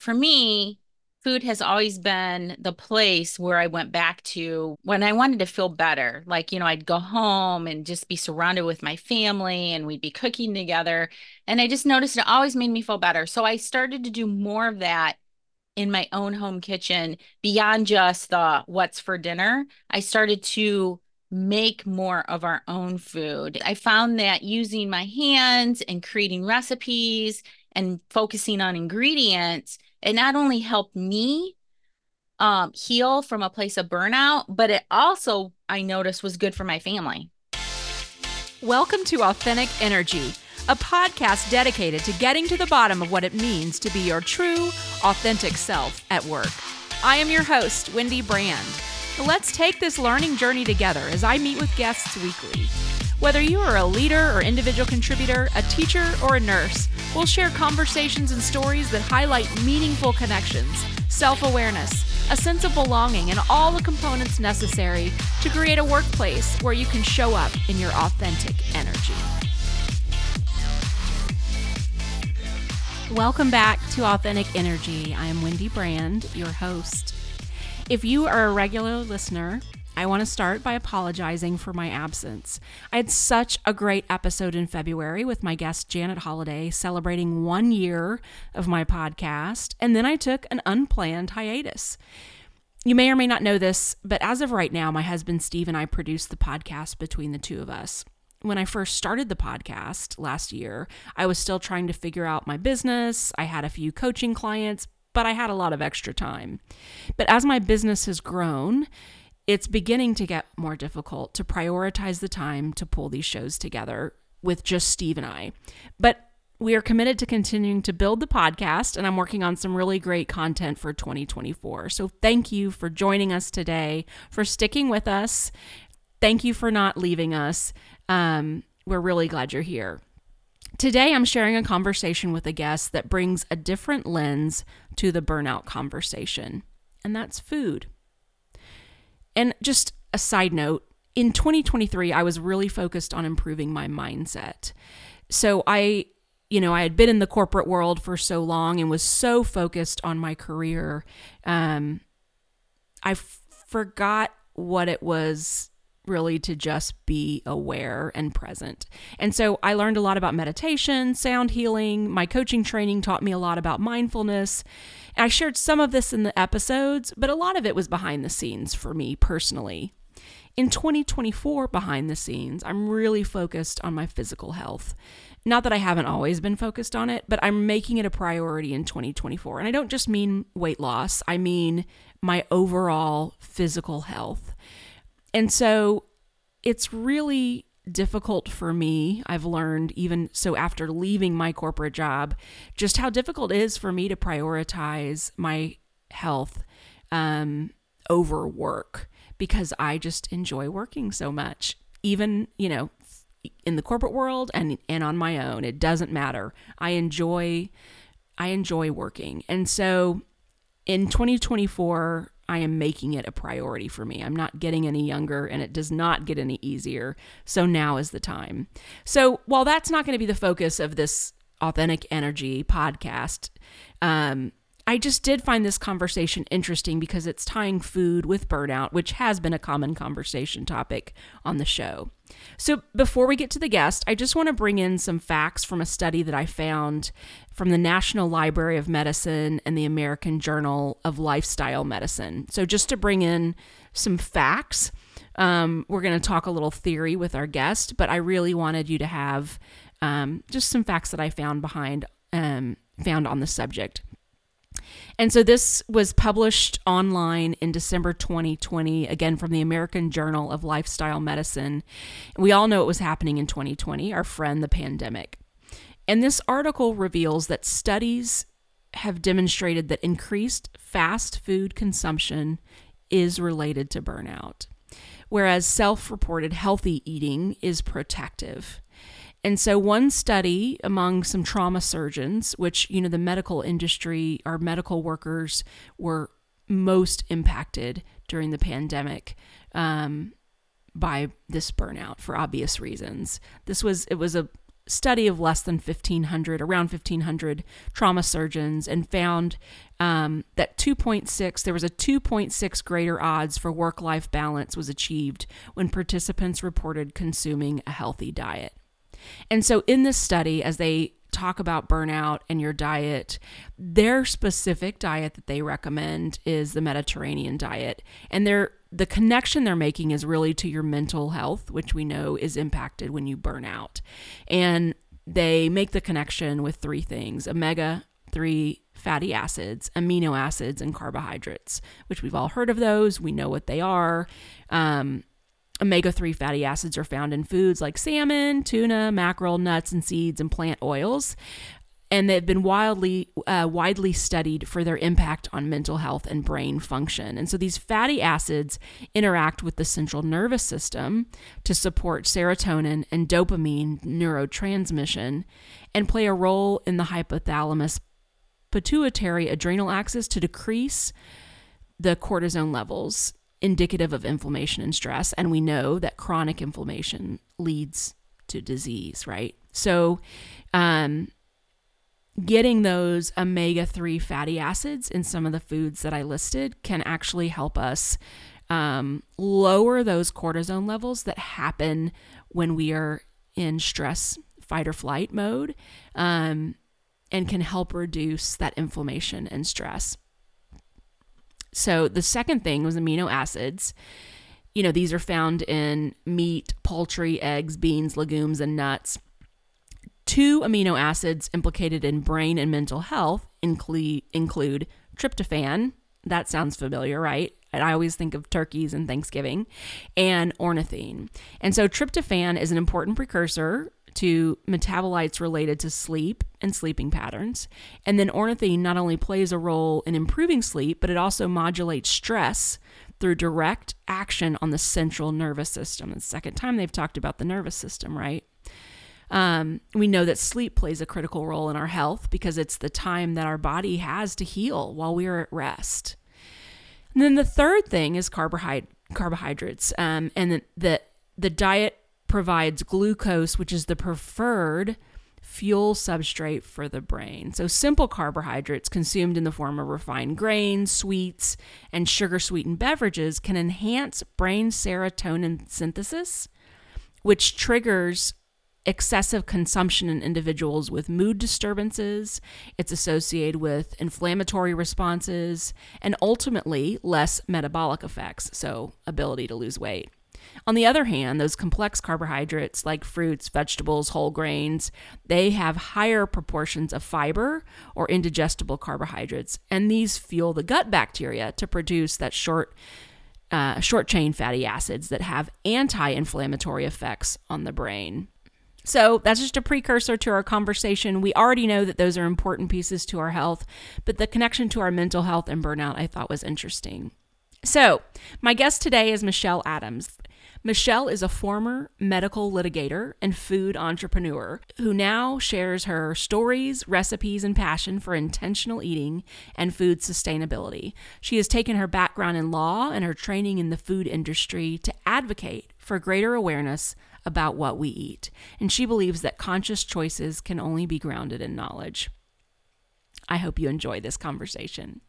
for me, food has always been the place where I went back to when I wanted to feel better. Like, I'd go home and just be surrounded with my family and we'd be cooking together. And I just noticed it always made me feel better. So I started to do more of that in my own home kitchen beyond just the what's for dinner. I started to make more of our own food. I found that using my hands and creating recipes and focusing on ingredients, it not only helped me heal from a place of burnout, but it also, I noticed, was good for my family. Welcome to Authentic Energy, a podcast dedicated to getting to the bottom of what it means to be your true, authentic self at work. I am your host, Wendy Brand. Let's take this learning journey together as I meet with guests weekly. Whether you are a leader or individual contributor, a teacher or a nurse, we'll share conversations and stories that highlight meaningful connections, self-awareness, a sense of belonging, and all the components necessary to create a workplace where you can show up in your authentic energy. Welcome back to Authentic Energy. I am Wendy Brand, your host. If you are a regular listener, I want to start by apologizing for my absence. I had such a great episode in February with my guest Janet Holliday celebrating 1 year of my podcast, and then I took an unplanned hiatus. You may or may not know this, but as of right now, my husband Steve and I produce the podcast between the two of us. When I first started the podcast last year, I was still trying to figure out my business. I had a few coaching clients, but I had a lot of extra time. But as my business has grown, it's beginning to get more difficult to prioritize the time to pull these shows together with just Steve and I. But we are committed to continuing to build the podcast, and I'm working on some really great content for 2024. So thank you for joining us today, for sticking with us. Thank you for not leaving us. We're really glad you're here. Today, I'm sharing a conversation with a guest that brings a different lens to the burnout conversation, and that's food. And just a side note, in 2023, I was really focused on improving my mindset. So I had been in the corporate world for so long and was so focused on my career. I forgot what it was really to just be aware and present. And so I learned a lot about meditation, sound healing. My coaching training taught me a lot about mindfulness. And I shared some of this in the episodes, but a lot of it was behind the scenes for me personally. In 2024, behind the scenes, I'm really focused on my physical health. Not that I haven't always been focused on it, but I'm making it a priority in 2024. And I don't just mean weight loss, I mean my overall physical health. And so it's really difficult for me. I've learned even so after leaving my corporate job, just how difficult it is for me to prioritize my health over work because I just enjoy working so much. Even, in the corporate world and on my own, it doesn't matter. I enjoy working. And so in 2024, I am making it a priority for me. I'm not getting any younger and it does not get any easier. So now is the time. So while that's not going to be the focus of this Authentic Energy podcast, I just did find this conversation interesting because it's tying food with burnout, which has been a common conversation topic on the show. So before we get to the guest, I just want to bring in some facts from a study that I found from the National Library of Medicine and the American Journal of Lifestyle Medicine. So just to bring in some facts, we're going to talk a little theory with our guest, but I really wanted you to have just some facts that I found on the subject. And so this was published online in December 2020, again from the American Journal of Lifestyle Medicine. We all know it was happening in 2020, our friend, the pandemic. And this article reveals that studies have demonstrated that increased fast food consumption is related to burnout, whereas self-reported healthy eating is protective. And so one study among some trauma surgeons, which, the medical industry, our medical workers were most impacted during the pandemic by this burnout for obvious reasons. It was a study of less than 1,500, around 1,500 trauma surgeons, and found that 2.6, there was a 2.6 greater odds for work-life balance was achieved when participants reported consuming a healthy diet. And so in this study, as they talk about burnout and your diet, their specific diet that they recommend is the Mediterranean diet. And the connection they're making is really to your mental health, which we know is impacted when you burn out. And they make the connection with three things: omega-3 fatty acids, amino acids, and carbohydrates, which we've all heard of those. We know what they are. Omega-3 fatty acids are found in foods like salmon, tuna, mackerel, nuts and seeds, and plant oils. And they've been widely studied for their impact on mental health and brain function. And so these fatty acids interact with the central nervous system to support serotonin and dopamine neurotransmission and play a role in the hypothalamus pituitary adrenal axis to decrease the cortisone levels, indicative of inflammation and stress. And we know that chronic inflammation leads to disease, right? So, getting those omega-3 fatty acids in some of the foods that I listed can actually help us lower those cortisone levels that happen when we are in stress, fight or flight mode, and can help reduce that inflammation and stress. So the second thing was amino acids. These are found in meat, poultry, eggs, beans, legumes, and nuts. 2 amino acids implicated in brain and mental health include tryptophan. That sounds familiar, right? And I always think of turkeys and Thanksgiving, and ornithine. And so tryptophan is an important precursor to metabolites related to sleep and sleeping patterns. And then ornithine not only plays a role in improving sleep, but it also modulates stress through direct action on the central nervous system. The second time they've talked about the nervous system, right? We know that sleep plays a critical role in our health because it's the time that our body has to heal while we are at rest. And then the third thing is carbohydrates. And the diet provides glucose, which is the preferred fuel substrate for the brain. So simple carbohydrates consumed in the form of refined grains, sweets, and sugar-sweetened beverages can enhance brain serotonin synthesis, which triggers excessive consumption in individuals with mood disturbances. It's associated with inflammatory responses and ultimately less metabolic effects, so ability to lose weight. On the other hand, those complex carbohydrates like fruits, vegetables, whole grains, they have higher proportions of fiber or indigestible carbohydrates, and these fuel the gut bacteria to produce that short chain fatty acids that have anti-inflammatory effects on the brain. So that's just a precursor to our conversation. We already know that those are important pieces to our health, but the connection to our mental health and burnout I thought was interesting. So my guest today is Michelle Adams. Michelle is a former medical litigator and food entrepreneur who now shares her stories, recipes, and passion for intentional eating and food sustainability. She has taken her background in law and her training in the food industry to advocate for greater awareness about what we eat. And she believes that conscious choices can only be grounded in knowledge. I hope you enjoy this conversation.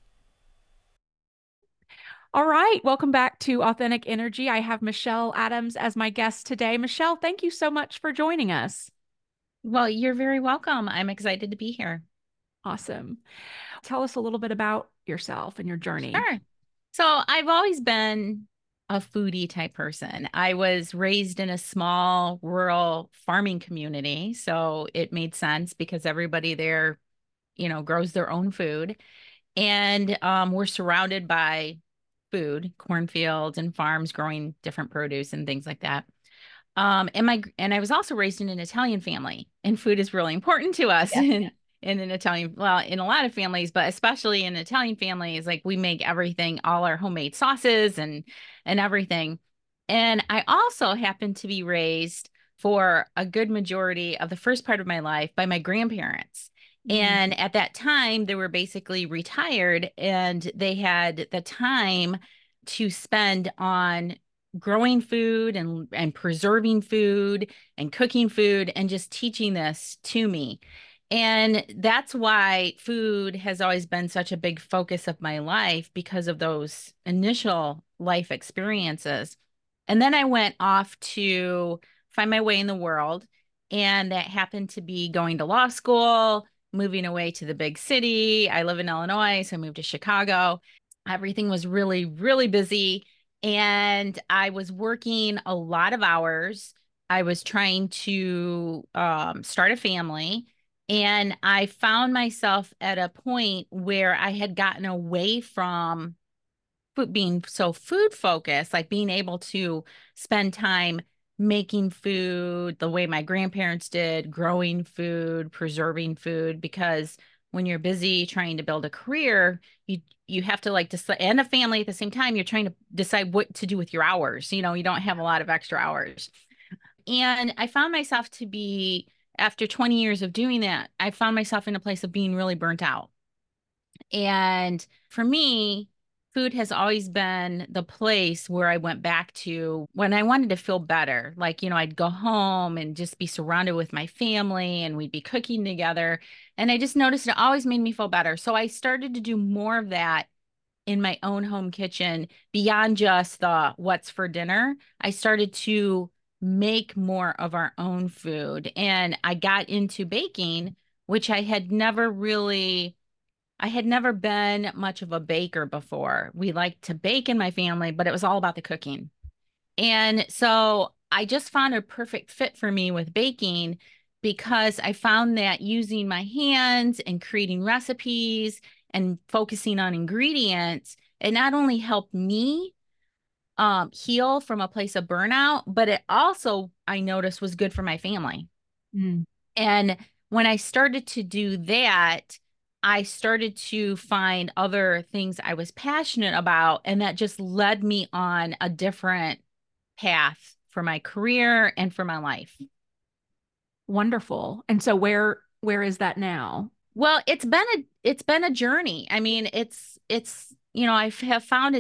All right. Welcome back to Authentic Energy. I have Michelle Adams as my guest today. Michelle, thank you so much for joining us. Well, you're very welcome. I'm excited to be here. Awesome. Tell us a little bit about yourself and your journey. Sure. So I've always been a foodie type person. I was raised in a small rural farming community, so it made sense because everybody there, grows their own food. And we're surrounded by food, cornfields and farms growing different produce and things like that. And I was also raised in an Italian family, and food is really important to us in an Italian, well, in a lot of families, but especially in Italian families, like we make everything, all our homemade sauces and everything. And I also happened to be raised for a good majority of the first part of my life by my grandparents. And at that time, they were basically retired and they had the time to spend on growing food and preserving food and cooking food and just teaching this to me. And that's why food has always been such a big focus of my life because of those initial life experiences. And then I went off to find my way in the world. And that happened to be going to law school, moving away to the big city. I live in Illinois, so I moved to Chicago. Everything was really, really busy. And I was working a lot of hours. I was trying to start a family. And I found myself at a point where I had gotten away from being so food focused, like being able to spend time making food the way my grandparents did, growing food, preserving food, because when you're busy trying to build a career, you have to like decide and a family at the same time, you're trying to decide what to do with your hours. You don't have a lot of extra hours. And I found myself to be, after 20 years of doing that, I found myself in a place of being really burnt out. And for me, food has always been the place where I went back to when I wanted to feel better. Like, I'd go home and just be surrounded with my family and we'd be cooking together. And I just noticed it always made me feel better. So I started to do more of that in my own home kitchen beyond just the what's for dinner. I started to make more of our own food. And I got into baking, which I had never been much of a baker before. We liked to bake in my family, but it was all about the cooking. And so I just found a perfect fit for me with baking because I found that using my hands and creating recipes and focusing on ingredients, it not only helped me heal from a place of burnout, but it also, I noticed, was good for my family. Mm. And when I started to do that, I started to find other things I was passionate about, and that just led me on a different path for my career and for my life. Wonderful. And so where is that now? Well, it's been a journey. I mean, I have found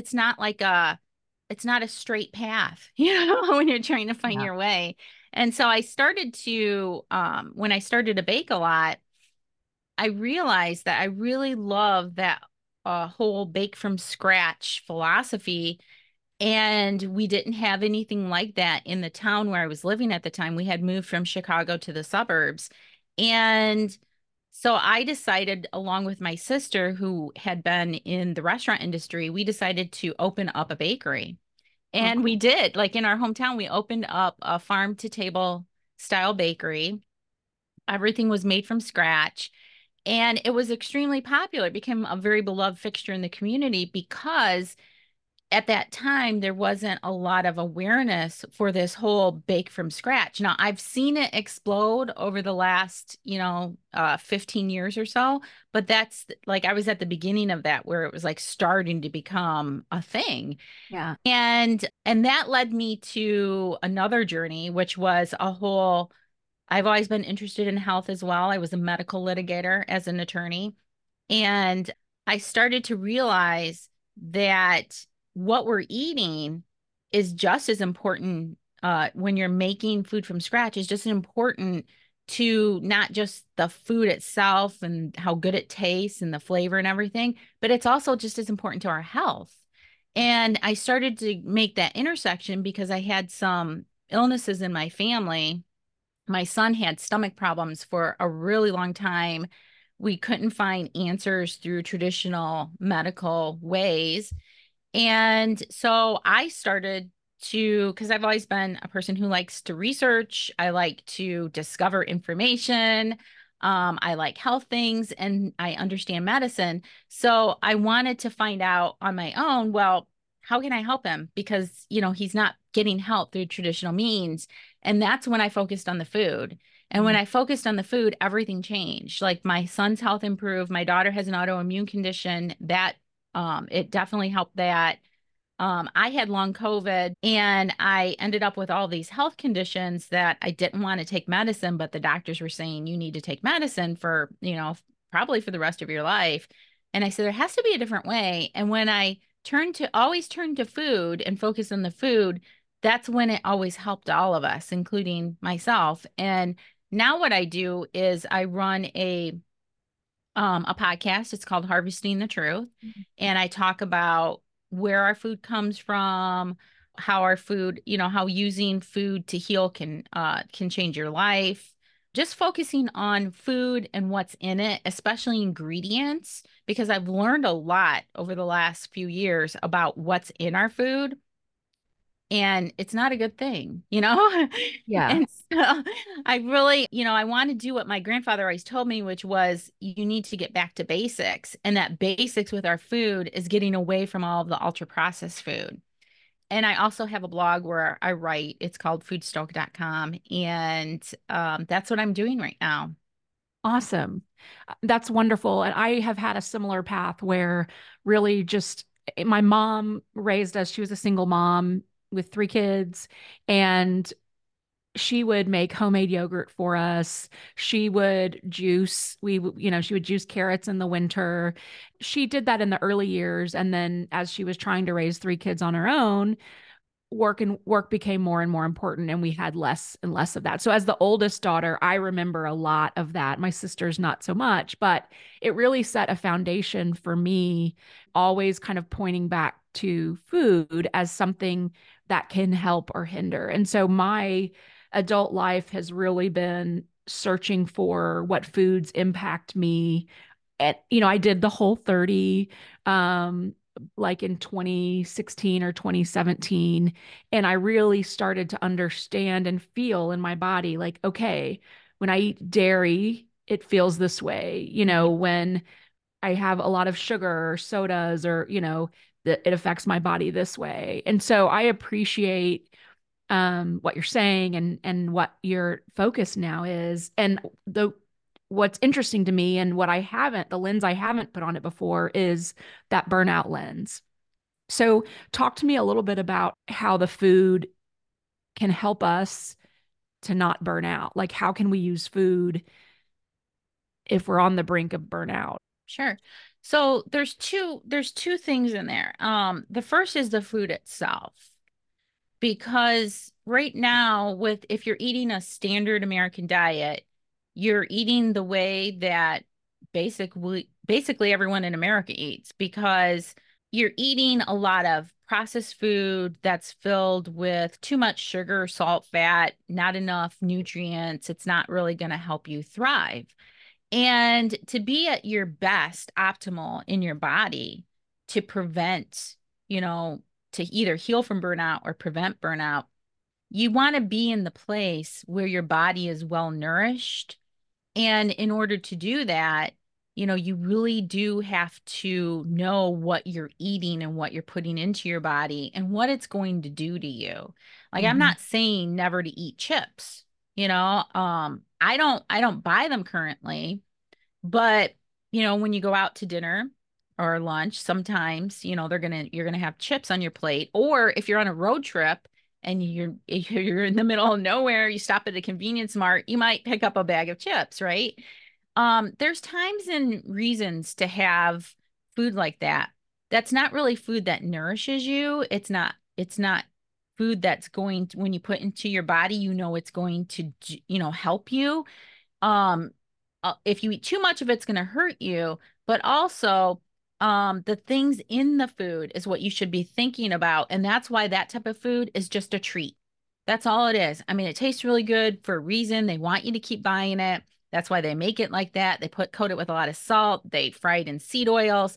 it's not a straight path, when you're trying to find Yeah. your way. And so I started to when I started to bake a lot, I realized that I really love that whole bake from scratch philosophy. And we didn't have anything like that in the town where I was living at the time. We had moved from Chicago to the suburbs. And so I decided, along with my sister, who had been in the restaurant industry, we decided to open up a bakery. And we Okay. did. Like in our hometown, we opened up a farm to table style bakery. Everything was made from scratch. And it was extremely popular. It became a very beloved fixture in the community because at that time there wasn't a lot of awareness for this whole bake from scratch. Now I've seen it explode over the last 15 years or so, but that's like I was at the beginning of that where it was like starting to become a thing. Yeah. And that led me to another journey, which was a whole, I've always been interested in health as well. I was a medical litigator as an attorney. And I started to realize that what we're eating is just as important when you're making food from scratch, is just as important to not just the food itself and how good it tastes and the flavor and everything, but it's also just as important to our health. And I started to make that intersection because I had some illnesses in my family. My son had stomach problems for a really long time. We couldn't find answers through traditional medical ways. And so I started because I've always been a person who likes to research, I like to discover information. I like health things and I understand medicine. So I wanted to find out on my own, well, how can I help him? Because, he's not getting help through traditional means. And that's when I focused on the food. And when Mm. I focused on the food, everything changed. Like my son's health improved. My daughter has an autoimmune condition that it definitely helped that. I had long COVID and I ended up with all these health conditions that I didn't want to take medicine, but the doctors were saying you need to take medicine for, probably for the rest of your life. And I said, there has to be a different way. And when I always turn to food and focus on the food, that's when it always helped all of us, including myself. And now what I do is I run a podcast. It's called Harvesting the Truth. And I talk about where our food comes from, how our food, how using food to heal can change your life. Just focusing on food and what's in it, especially ingredients, because I've learned a lot over the last few years about what's in our food, and it's not a good thing. Yeah. And so I really, I want to do what my grandfather always told me, which was you need to get back to basics. And that basics with our food is getting away from all of the ultra processed food. And I also have a blog where I write. It's called foodstoke.com. And that's what I'm doing right now. Awesome. That's wonderful. And I have had a similar path where really just my mom raised us. She was a single mom with three kids, and she would make homemade yogurt for us. She would juice. She would juice carrots in the winter. She did that in the early years. And then as she was trying to raise three kids on her own, work became more and more important, and we had less and less of that. So as the oldest daughter, I remember a lot of that. My sisters not so much, but it really set a foundation for me, always kind of pointing back to food as something that can help or hinder. And so my adult life has really been searching for what foods impact me. And I did the Whole30 like in 2016 or 2017. And I really started to understand and feel in my body like, okay, when I eat dairy, it feels this way. When I have a lot of sugar or sodas or, it affects my body this way. And so I appreciate what you're saying and what your focus now is. And what's interesting to me and the lens I haven't put on it before is that burnout lens. So talk to me a little bit about how the food can help us to not burn out. Like, how can we use food if we're on the brink of burnout? Sure. So there's two things in there. The first is the food itself. Because right now, with if you're eating a standard American diet, you're eating the way that basically everyone in America eats, because you're eating a lot of processed food that's filled with too much sugar, salt, fat, not enough nutrients. It's not really going to help you thrive. And to be at your best, optimal in your body, to prevent, you know, to either heal from burnout or prevent burnout, you want to be in the place where your body is well nourished. And in order to do that, you really do have to know what you're eating and what you're putting into your body and what it's going to do to you. Like, I'm Mhm. not saying never to eat chips, I don't buy them currently, but when you go out to dinner or lunch, sometimes, you're gonna have chips on your plate. Or if you're on a road trip and you're in the middle of nowhere, you stop at a convenience mart, you might pick up a bag of chips, right? There's times and reasons to have food like that. That's not really food that nourishes you. It's not food that's going to, when you put into your body, it's going to, help you. um if you eat too much of it's going to hurt you, but also the things in the food is what you should be thinking about, and that's why that type of food is just a treat. That's all it is. I mean, it tastes really good for a reason. They want you to keep buying it. That's why they make it like that. They coat it with a lot of salt. They fry it in seed oils.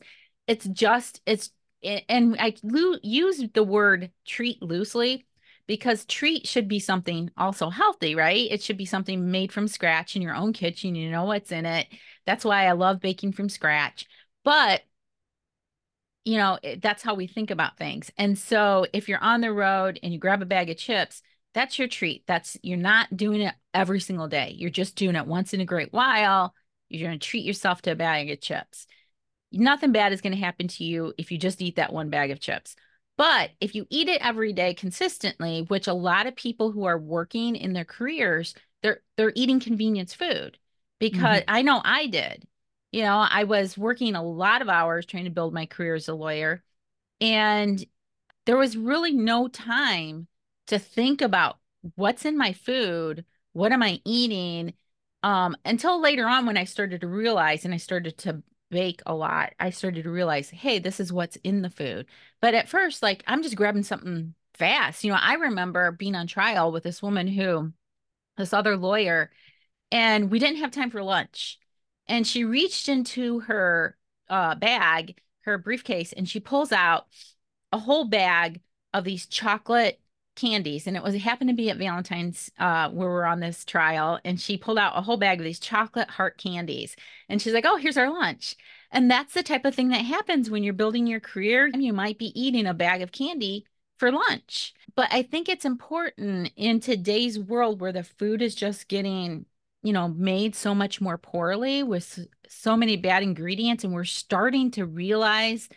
And I use the word treat loosely, because treat should be something also healthy, right? It should be something made from scratch in your own kitchen. You know what's in it. That's why I love baking from scratch. But, that's how we think about things. And so if you're on the road and you grab a bag of chips, that's your treat. You're not doing it every single day. You're just doing it once in a great while. You're going to treat yourself to a bag of chips. Nothing bad is going to happen to you if you just eat that one bag of chips. But if you eat it every day consistently, which a lot of people who are working in their careers, they're eating convenience food, because Mhm. I know I did. I was working a lot of hours trying to build my career as a lawyer, and there was really no time to think about what's in my food, what am I eating? Until later on when I started to realize and I started to bake a lot, I started to realize, hey, this is what's in the food. But at first, like I'm just grabbing something fast. I remember being on trial with this other lawyer, and we didn't have time for lunch. And she reached into her bag, her briefcase, and she pulls out a whole bag of these chocolate candies. And it happened to be at Valentine's where we're on this trial. And she pulled out a whole bag of these chocolate heart candies. And she's like, oh, here's our lunch. And that's the type of thing that happens when you're building your career. You might be eating a bag of candy for lunch. But I think it's important in today's world where the food is just getting, made so much more poorly with so many bad ingredients. And we're starting to realize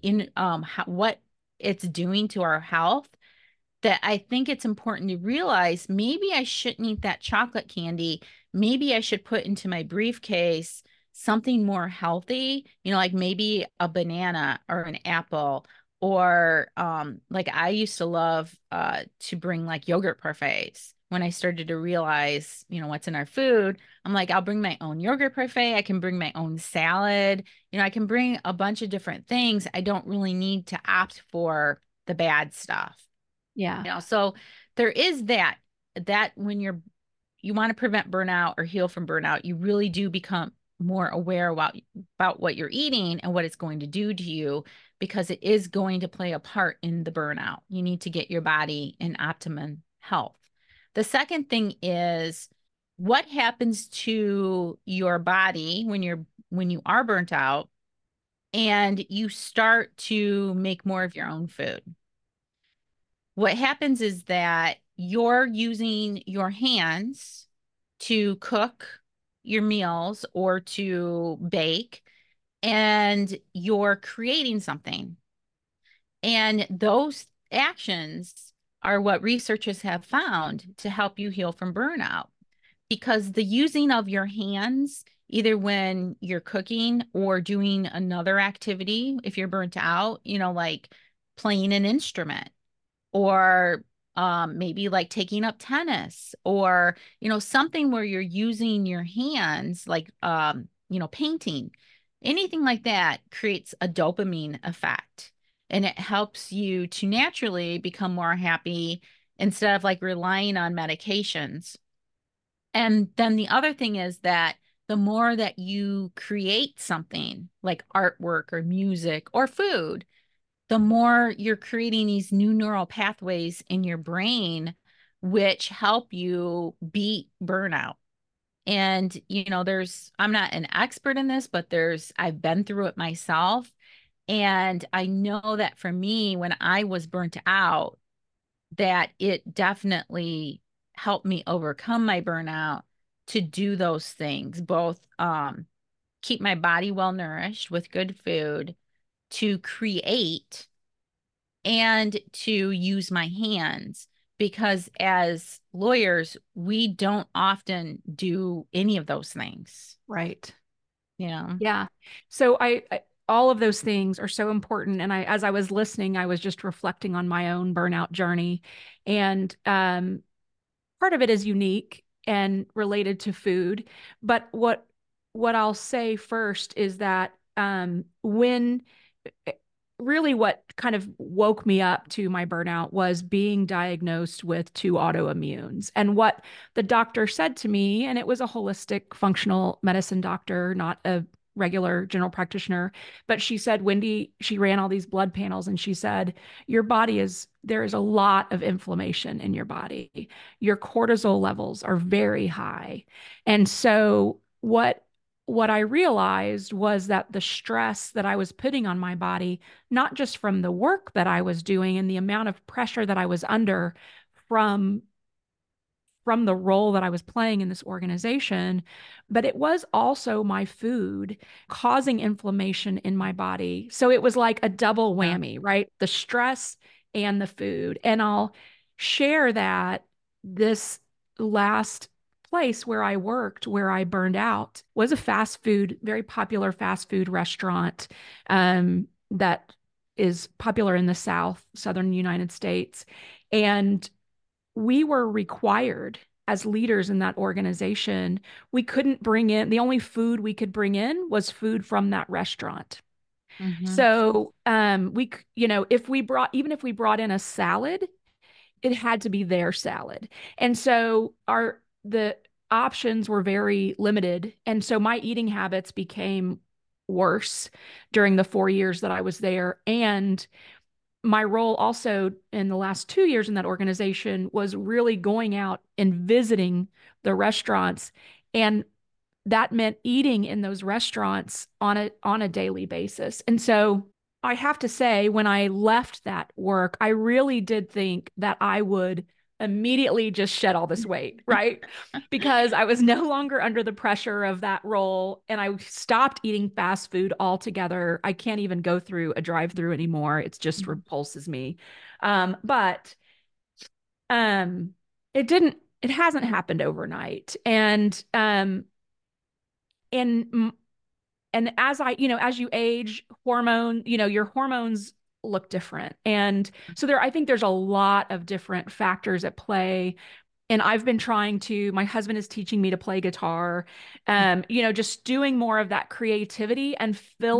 what it's doing to our health, that I think it's important to realize maybe I shouldn't eat that chocolate candy. Maybe I should put into my briefcase something more healthy, like maybe a banana or an apple, or like I used to love to bring like yogurt parfaits. When I started to realize, what's in our food, I'm like, I'll bring my own yogurt parfait. I can bring my own salad. I can bring a bunch of different things. I don't really need to opt for the bad stuff. Yeah. So there is that when you want to prevent burnout or heal from burnout, you really do become more aware about what you're eating and what it's going to do to you, because it is going to play a part in the burnout. You need to get your body in optimum health. The second thing is what happens to your body when you are burnt out and you start to make more of your own food. What happens is that you're using your hands to cook your meals or to bake, and you're creating something. And those actions are what researchers have found to help you heal from burnout, because the using of your hands, either when you're cooking or doing another activity, if you're burnt out, like playing an instrument, or maybe like taking up tennis, or something where you're using your hands, like painting, anything like that creates a dopamine effect, and it helps you to naturally become more happy instead of like relying on medications. And then the other thing is that the more that you create something like artwork or music or food, the more you're creating these new neural pathways in your brain, which help you beat burnout. And, I'm not an expert in this, but I've been through it myself. And I know that for me, when I was burnt out, that it definitely helped me overcome my burnout to do those things, both keep my body well nourished with good food, to create, and to use my hands, because as lawyers, we don't often do any of those things. Right. Yeah. Yeah. So I all of those things are so important. And as I was listening, I was just reflecting on my own burnout journey. And part of it is unique and related to food. But what I'll say first is that when really what kind of woke me up to my burnout was being diagnosed with two autoimmunes. And what the doctor said to me, and it was a holistic functional medicine doctor, not a regular general practitioner, but she said, Wendy, she ran all these blood panels and she said, there is a lot of inflammation in your body. Your cortisol levels are very high. And so what I realized was that the stress that I was putting on my body, not just from the work that I was doing and the amount of pressure that I was under from the role that I was playing in this organization, but it was also my food causing inflammation in my body. So it was like a double Yeah. whammy, right? The stress and the food. And I'll share that this last place where I worked, where I burned out, was a fast food, very popular fast food restaurant that is popular in the Southern United States. And we were required as leaders in that organization, we couldn't bring in, the only food we could bring in was food from that restaurant. Mm-hmm. So if we brought, even if we brought in a salad, it had to be their salad. And so the options were very limited. And so my eating habits became worse during the 4 years that I was there. And my role also in the last 2 years in that organization was really going out and visiting the restaurants. And that meant eating in those restaurants on a daily basis. And so I have to say, when I left that work, I really did think that I would immediately just shed all this weight, right? Because I was no longer under the pressure of that role, and I stopped eating fast food altogether. I can't even go through a drive-through anymore. It just repulses me. But it hasn't happened overnight. And and as you age, your hormones look different. And so I think there's a lot of different factors at play. And I've been my husband is teaching me to play guitar, just doing more of that creativity and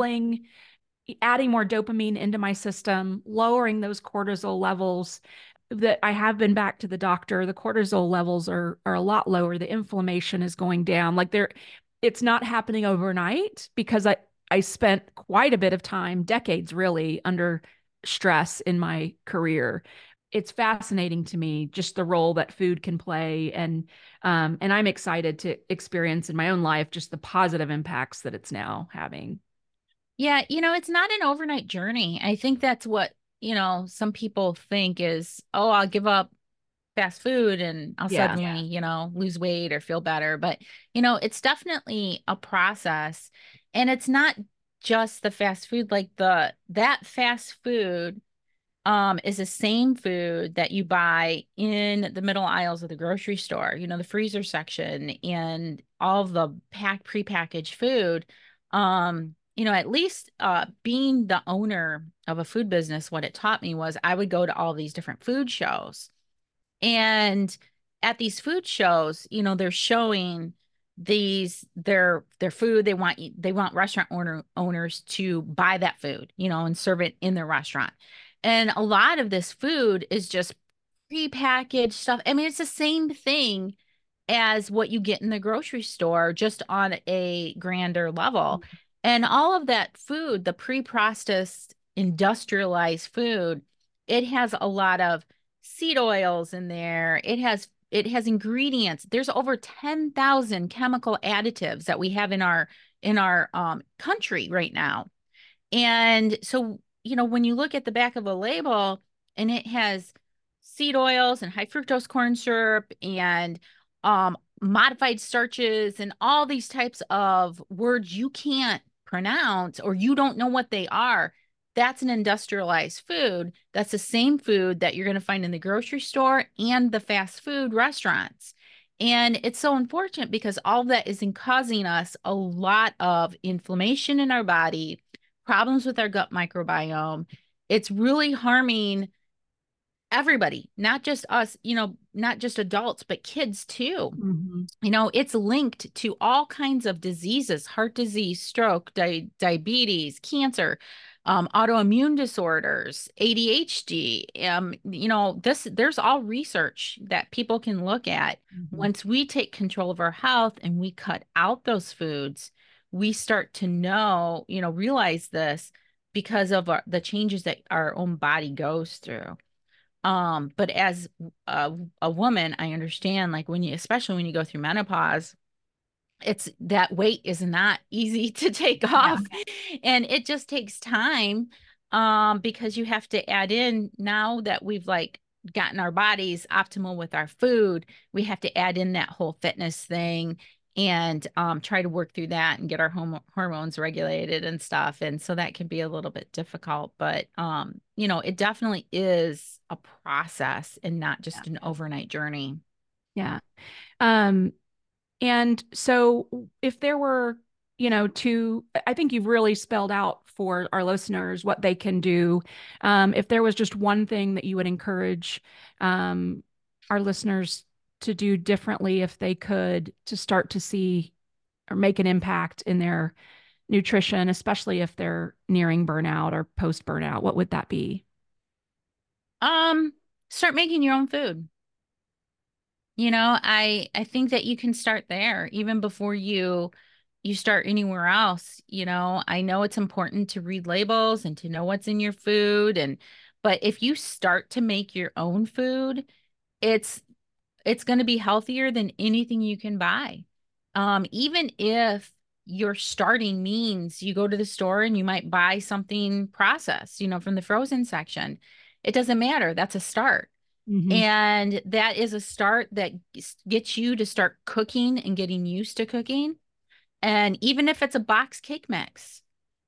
adding more dopamine into my system, lowering those cortisol levels. That I have been back to the doctor. The cortisol levels are a lot lower. The inflammation is going down. It's not happening overnight, because I spent quite a bit of time, decades really, under stress in my career. It's fascinating to me, just the role that food can play, and I'm excited to experience in my own life just the positive impacts that it's now having. Yeah, it's not an overnight journey. I think that's what, some people think is, oh, I'll give up fast food and I'll Yeah. suddenly, lose weight or feel better. But, it's definitely a process. And it's not just the fast food, like that fast food is the same food that you buy in the middle aisles of the grocery store, the freezer section and all of the prepackaged food. At least being the owner of a food business, what it taught me was I would go to all these different food shows. And at these food shows, they're showing their food. They want restaurant owners to buy that food, and serve it in their restaurant. And a lot of this food is just prepackaged stuff. I mean, it's the same thing as what you get in the grocery store, just on a grander level. And all of that food, the pre-processed industrialized food, it has a lot of seed oils in there. It has ingredients. There's over 10,000 chemical additives that we have in our country right now. And so, when you look at the back of a label and it has seed oils and high fructose corn syrup and modified starches and all these types of words you can't pronounce or you don't know what they are, that's an industrialized food. That's the same food that you're going to find in the grocery store and the fast food restaurants. And it's so unfortunate because all of that is causing us a lot of inflammation in our body, problems with our gut microbiome. It's really harming everybody, not just us, not just adults, but kids too. Mm-hmm. It's linked to all kinds of diseases, heart disease, stroke, diabetes, cancer, autoimmune disorders, ADHD. There's all research that people can look at. Mm-hmm. Once we take control of our health and we cut out those foods, we start to realize this because of the changes that our own body goes through. But as a woman, I understand, like, especially when you go through menopause, it's that weight is not easy to take off. And it just takes time, because you have to add in, now that we've like gotten our bodies optimal with our food, we have to add in that whole fitness thing and try to work through that and get our hormones regulated and stuff. And so that can be a little bit difficult, but it definitely is a process and not just an overnight journey. Yeah. And so if there were, I think you've really spelled out for our listeners what they can do. If there was just one thing that you would encourage our listeners to do differently if they could to start to see or make an impact in their nutrition, especially if they're nearing burnout or post burnout? What would that be? Um, Start making your own food. I think that you can start there even before you start anywhere else. I know it's important to read labels and to know what's in your food, but if you start to make your own food, it's it's going to be healthier than anything you can buy. Even if your starting means you go to the store and you might buy something processed, from the frozen section. It doesn't matter. That's a start. Mm-hmm. And that is a start that gets you to start cooking and getting used to cooking. And even if it's a box cake mix,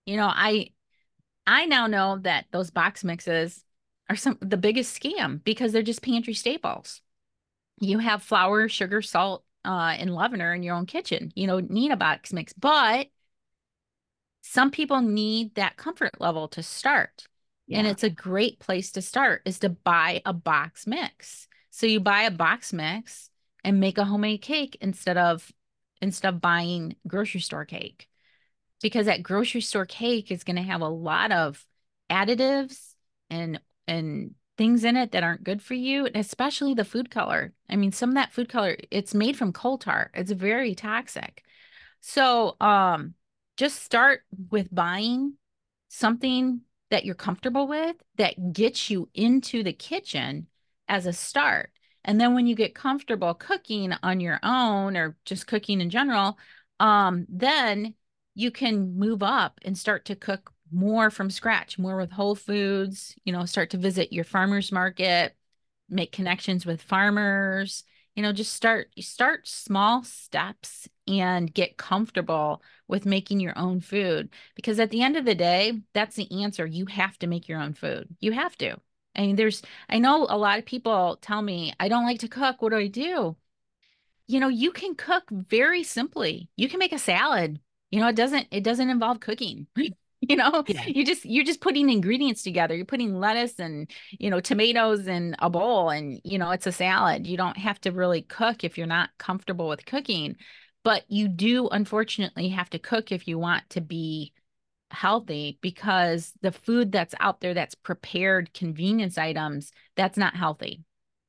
I now know that those box mixes are the biggest scam because they're just pantry staples. You have flour, sugar, salt, and leavener in your own kitchen. You don't need a box mix, but some people need that comfort level to start. And Yeah. it's a great place to start is to buy a box mix. So you buy a box mix and make a homemade cake instead of buying grocery store cake. Because that grocery store cake is going to have a lot of additives and things in it that aren't good for you, and especially the food color. I mean, some of that food color, it's made from coal tar. It's very toxic. So, just start with buying something that you're comfortable with that gets you into the kitchen as a start. And then when you get comfortable cooking on your own or just cooking in general, then you can move up and start to cook more from scratch, more with whole foods, start to visit your farmer's market, make connections with farmers, just start small steps and get comfortable with making your own food. Because at the end of the day, that's the answer. You have to make your own food. You have to. I mean, I know a lot of people tell me, I don't like to cook. What do I do? You can cook very simply. You can make a salad. It doesn't involve cooking. Yeah. You're just putting ingredients together. You're putting lettuce and, tomatoes in a bowl and, it's a salad. You don't have to really cook if you're not comfortable with cooking, but you do unfortunately have to cook if you want to be healthy because the food that's out there that's prepared convenience items, that's not healthy.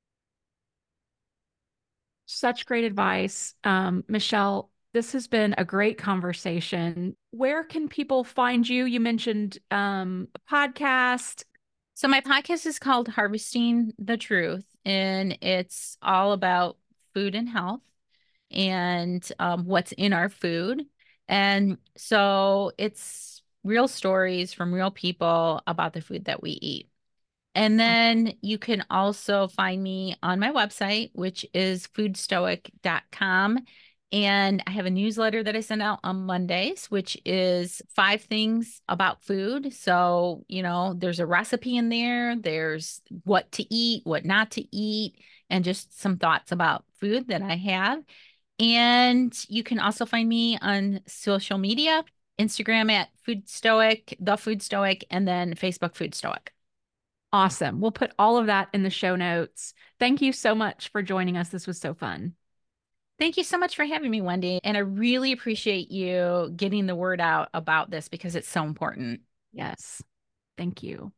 Such great advice. Michelle, this has been a great conversation. Where can people find you? You mentioned a podcast. So my podcast is called Harvesting the Truth, and it's all about food and health and what's in our food. And so it's real stories from real people about the food that we eat. And then you can also find me on my website, which is foodstoic.com. And I have a newsletter that I send out on Mondays, which is 5 things about food. So, there's a recipe in there, there's what to eat, what not to eat, and just some thoughts about food that I have. And you can also find me on social media, Instagram at Food Stoic, The Food Stoic, and then Facebook Food Stoic. Awesome. We'll put all of that in the show notes. Thank you so much for joining us. This was so fun. Thank you so much for having me, Wendy. And I really appreciate you getting the word out about this because it's so important. Yes. Thank you.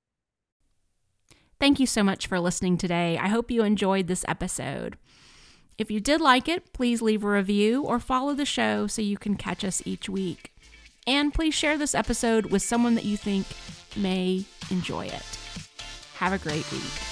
Thank you so much for listening today. I hope you enjoyed this episode. If you did like it, please leave a review or follow the show so you can catch us each week. And please share this episode with someone that you think may enjoy it. Have a great week.